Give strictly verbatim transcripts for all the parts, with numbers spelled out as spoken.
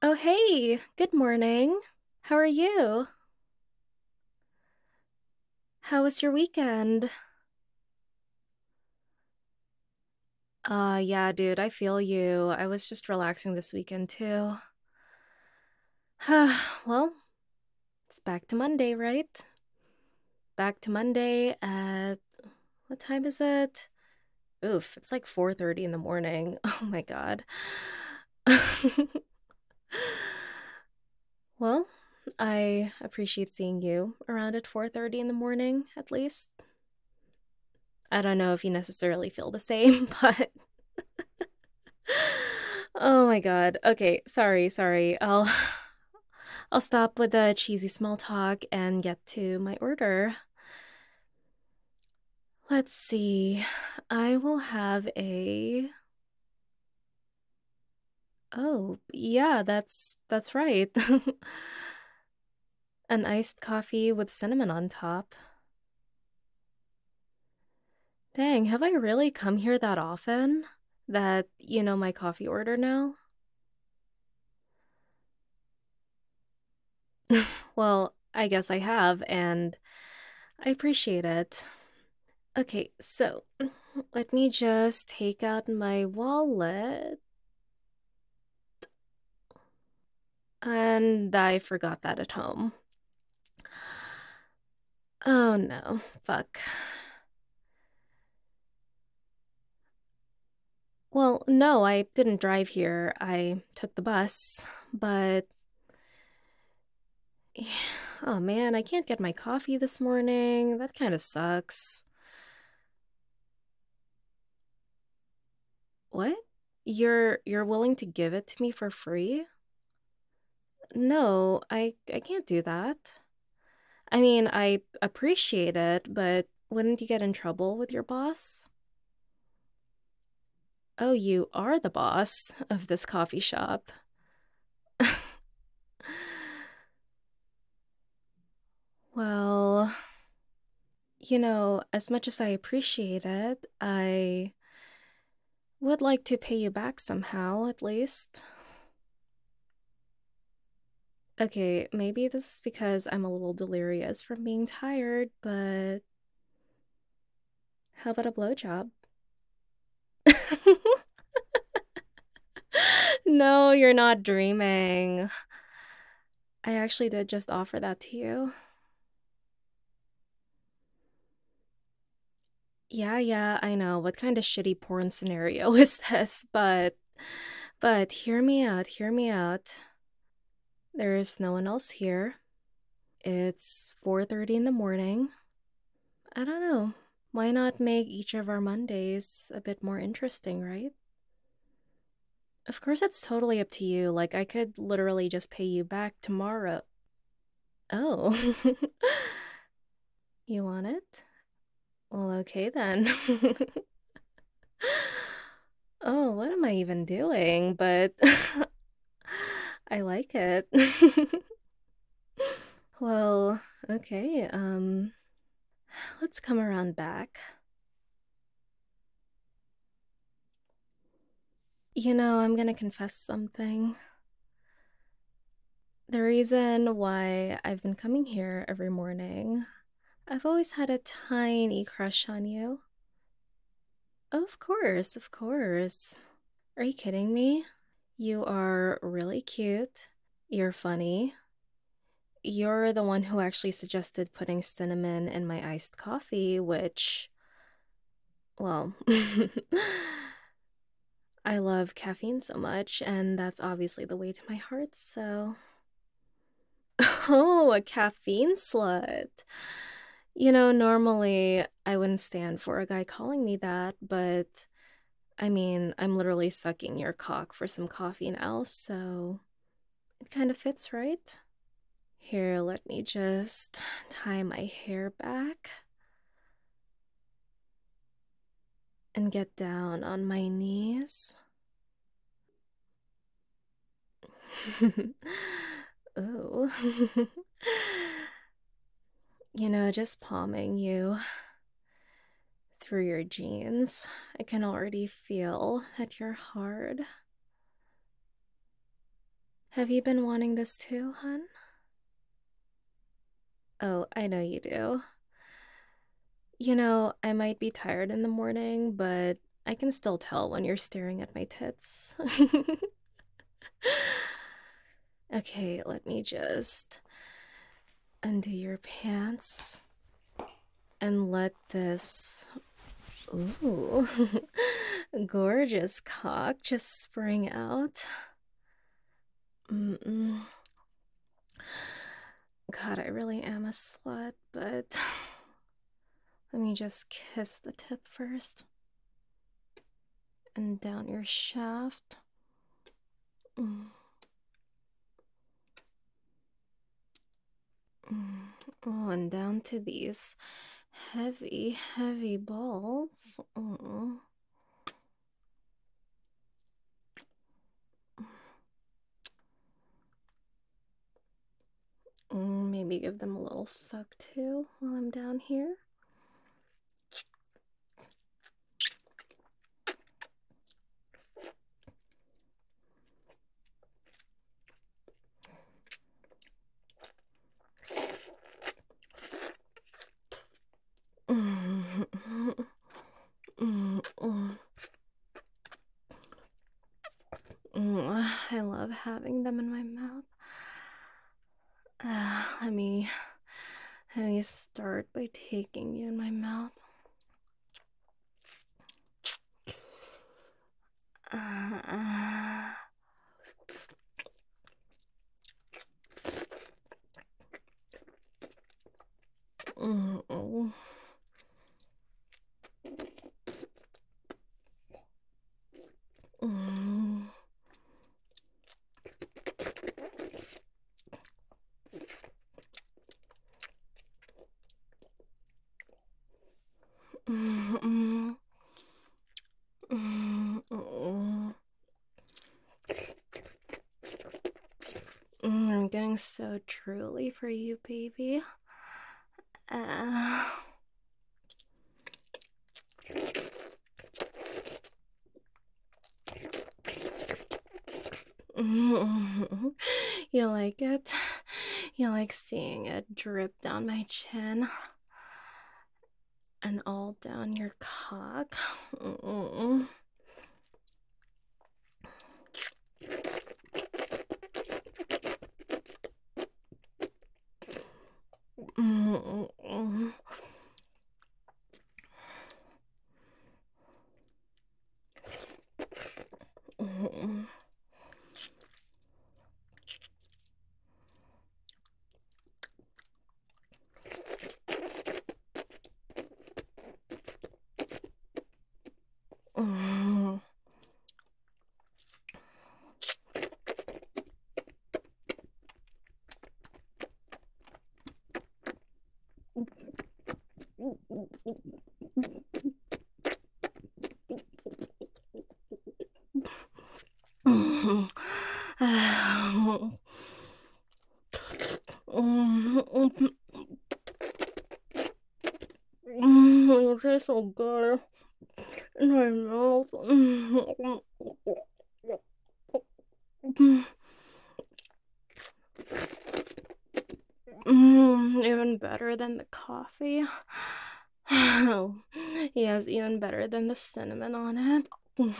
Oh, hey, good morning. How are you? How was your weekend? Uh, yeah, dude, I feel you. I was just relaxing this weekend too. Well, it's back to Monday, right? Back to Monday at what time is it? Oof, it's like four thirty in the morning. Oh my God. Well, I appreciate seeing you around at four thirty in the morning at least. I don't know if you necessarily feel the same, but oh my God. Okay, sorry, sorry. I'll I'll stop with the cheesy small talk and get to my order. Let's see. I will have a Oh, yeah, that's that's right. An iced coffee with cinnamon on top. Dang, have I really come here that often that you know my coffee order now? Well, I guess I have, and I appreciate it. Okay, so let me just take out my wallet. And I forgot that at home. Oh no, fuck. Well, no, I didn't drive here. I took the bus, but oh man, I can't get my coffee this morning. That kind of sucks. What? You're you're willing to give it to me for free? No, I I can't do that. I mean, I appreciate it, but wouldn't you get in trouble with your boss? Oh, you are the boss of this coffee shop. Well, you know, as much as I appreciate it, I would like to pay you back somehow, at least. Okay, maybe this is because I'm a little delirious from being tired, but how about a blowjob? No, you're not dreaming. I actually did just offer that to you. Yeah, yeah, I know. What kind of shitty porn scenario is this? But but hear me out, hear me out. There's no one else here. It's four thirty in the morning. I don't know. Why not make each of our Mondays a bit more interesting, right? Of course, it's totally up to you. Like, I could literally just pay you back tomorrow. Oh. You want it? Well, okay then. Oh, what am I even doing? But I like it. Well, okay, um, let's come around back. You know, I'm gonna confess something. The reason why I've been coming here every morning, I've always had a tiny crush on you. Of course, of course. Are you kidding me? You are really cute. You're funny. You're the one who actually suggested putting cinnamon in my iced coffee, which, well, I love caffeine so much, and that's obviously the way to my heart, so. Oh, a caffeine slut. You know, normally I wouldn't stand for a guy calling me that, but I mean, I'm literally sucking your cock for some caffeine else, so it kind of fits, right? Here, let me just tie my hair back and get down on my knees. Oh. You know, just palming you through your jeans. I can already feel that you're hard. Have you been wanting this too, hun? Oh, I know you do. You know, I might be tired in the morning, but I can still tell when you're staring at my tits. Okay, let me just undo your pants and let this, ooh, gorgeous cock just spring out. Mm-mm. God, I really am a slut, but let me just kiss the tip first. And down your shaft. Mm. Mm. Oh, and down to these heavy, heavy balls. Mm. Mm, maybe give them a little suck too while I'm down here. Mm, mm, mm. Mm, I love having them in my mouth. Uh, let me let me start by taking you in my mouth. Uh, uh. Mm, mm. Mm. Mm, mm. Mm, mm. Mm, I'm getting so drooly for you, baby. Uh. Mm. You like it? You like seeing it drip down my chin and all down your cock? Mm. Mm. Mm. Mm. Mm. Mm. Mm, it tastes so good in my mouth. Mm. Mm, even better than the coffee. Yes, even better than the cinnamon on it.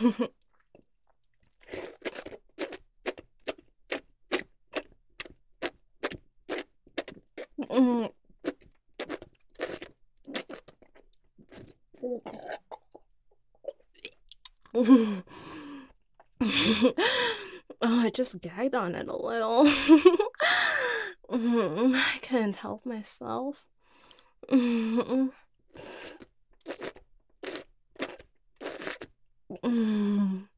Mm. Oh, I just gagged on it a little. Mm, I couldn't help myself. Mm. Mm.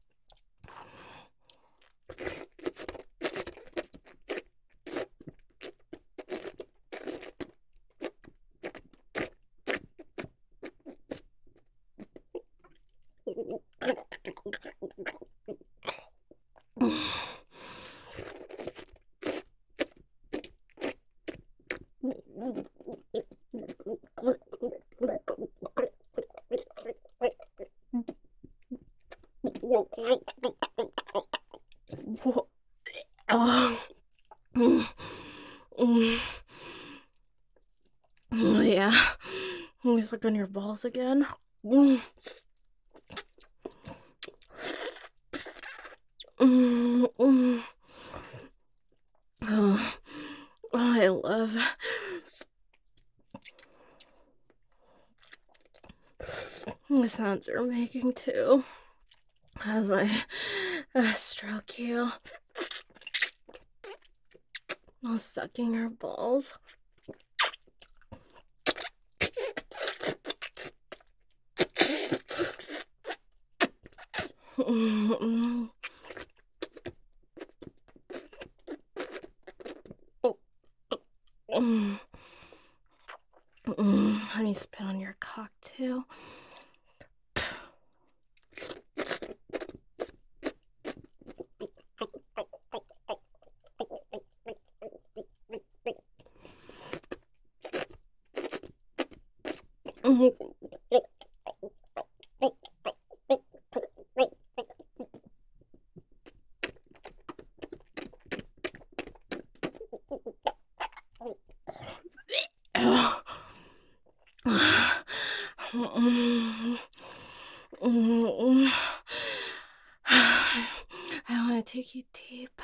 Oh, mm, mm, mm, yeah. Let me suck on your balls again. Mm, mm, mm. Oh, I love the sounds you're making too as I uh, stroke you while sucking your balls. Mm, mm, mm. Let me spit on your cock too. I want to take you deep.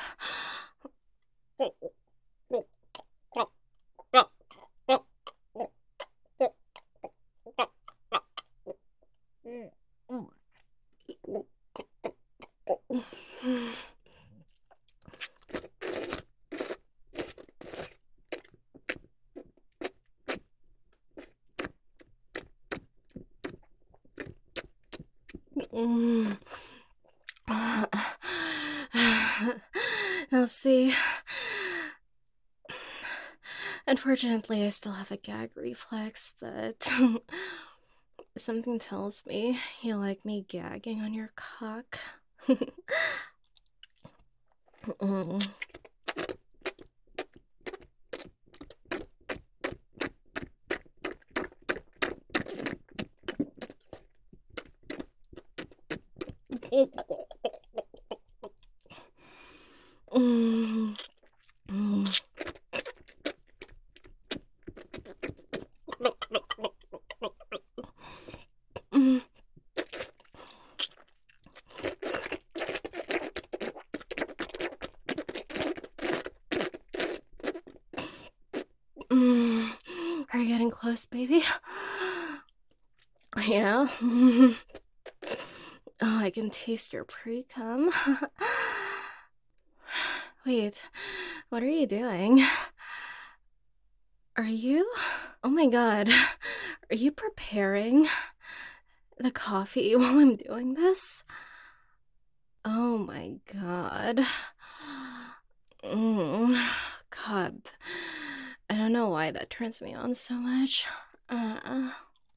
Now see, unfortunately I still have a gag reflex, but something tells me you like me gagging on your cock. Mm. Mm. Mm. Mm. Mm. Are you getting close, baby? Yeah. Oh, I can taste your pre-cum. Wait, what are you doing? Are you? Oh my god. Are you preparing the coffee while I'm doing this? Oh my god. Mm. God. I don't know why that turns me on so much. Uh.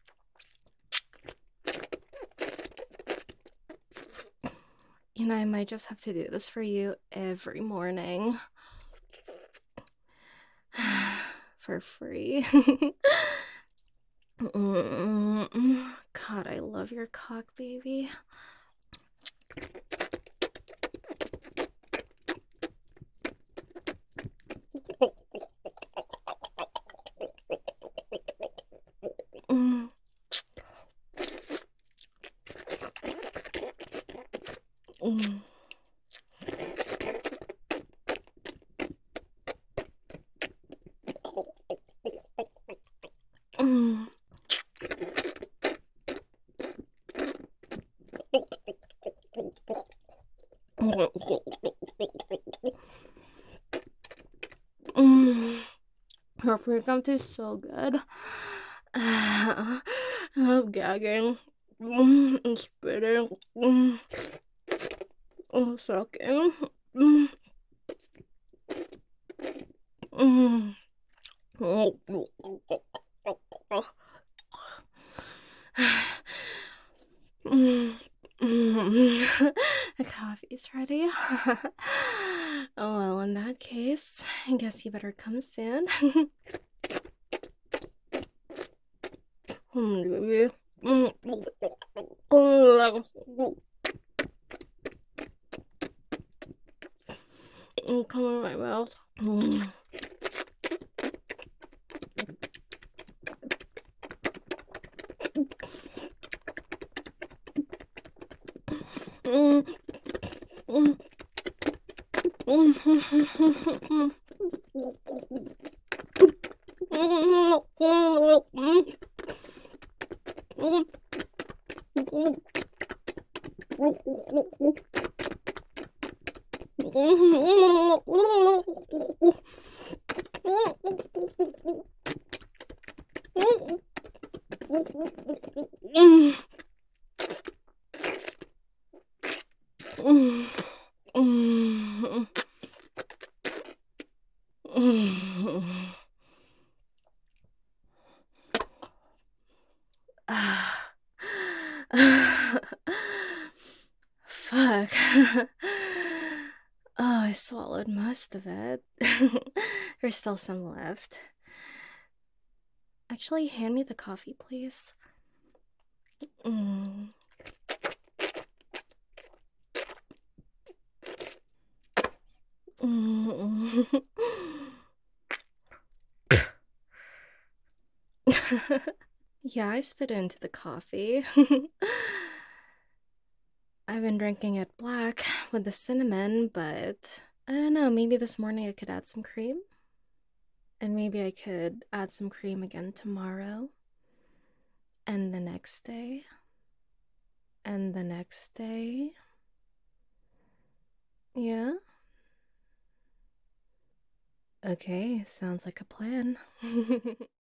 You know, I might just have to do this for you every morning. For free. Mm-mm. God, I love your cock, baby. Mm. Mm. Mm. Mm. Her freedom tastes so good. I love gagging. Mm. And spitting. Mm. And sucking. Mm. Mm. Mm. Mm. The coffee's ready. Oh, well, in that case, I guess you better come soon. Mm, baby. Mm. Mm, come in my mouth. Mm. Mm. Mm. Mm. Ah. Fuck. Oh, I swallowed most of it. There's still some left. Actually, hand me the coffee, please. Mm. Mm. Yeah, I spit into the coffee. I've been drinking it black with the cinnamon, but I don't know, maybe this morning I could add some cream. And maybe I could add some cream again tomorrow. And the next day. And the next day. Yeah? Okay, sounds like a plan.